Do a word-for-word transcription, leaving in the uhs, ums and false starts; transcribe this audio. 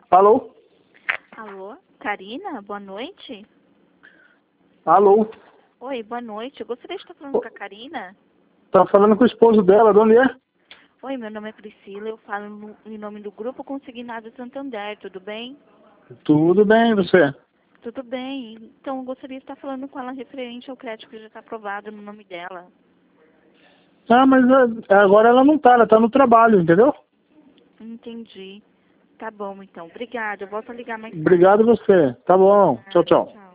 Alô? Alô, Karina, boa noite. Alô? Oi, boa noite. Eu gostaria de estar falando com a Karina. Tá falando com o esposo dela, de onde é? Oi, meu nome é Priscila, eu falo no, em nome do Grupo Consignado Santander, tudo bem? Tudo bem, você? Tudo bem. Então, eu gostaria de estar falando com ela referente ao crédito que já está aprovado no nome dela. Ah, mas é, agora ela não tá, ela tá no trabalho, entendeu? Entendi. Tá bom, então. Obrigada. Eu volto a ligar mais tarde. Obrigado você. Tá bom. Tchau, Obrigada, tchau. tchau.